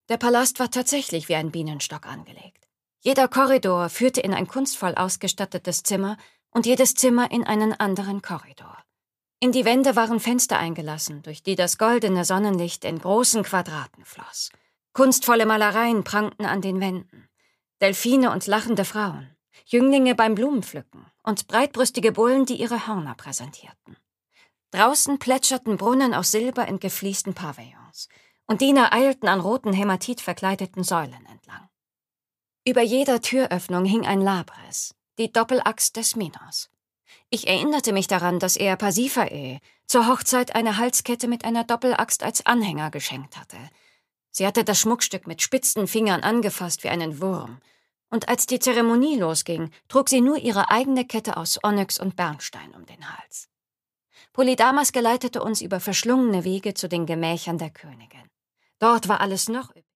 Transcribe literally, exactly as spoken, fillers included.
Der Palast war tatsächlich wie ein Bienenstock angelegt. Jeder Korridor führte in ein kunstvoll ausgestattetes Zimmer und jedes Zimmer in einen anderen Korridor. In die Wände waren Fenster eingelassen, durch die das goldene Sonnenlicht in großen Quadraten floss. Kunstvolle Malereien prangten an den Wänden. Delfine und lachende Frauen, Jünglinge beim Blumenpflücken und breitbrüstige Bullen, die ihre Hörner präsentierten. Draußen plätscherten Brunnen aus Silber in gefliesten Pavillons, und Diener eilten an roten Hämatit verkleideten Säulen entlang. Über jeder Türöffnung hing ein Labris, die Doppelaxt des Minos. Ich erinnerte mich daran, dass er Pasiphae zur Hochzeit eine Halskette mit einer Doppelaxt als Anhänger geschenkt hatte. Sie hatte das Schmuckstück mit spitzen Fingern angefasst wie einen Wurm, und als die Zeremonie losging, trug sie nur ihre eigene Kette aus Onyx und Bernstein um den Hals. Polydamas geleitete uns über verschlungene Wege zu den Gemächern der Königin. Dort war alles noch